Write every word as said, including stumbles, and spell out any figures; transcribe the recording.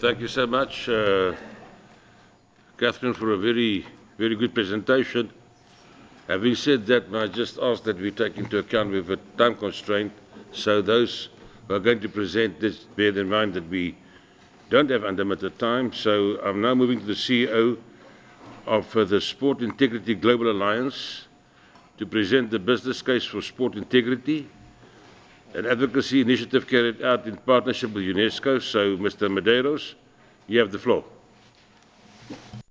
Thank you so much, uh, Catherine, for a very, very good presentation. Having said that, may I just ask that we take into account we have a time constraint, so those who are going to present this, bear in mind that we don't have unlimited time. So I'm now moving to the C E O of uh, the Sport Integrity Global Alliance to present the business case for sport integrity, an advocacy initiative carried out in partnership with UNESCO. So, Mister Medeiros, you have the floor.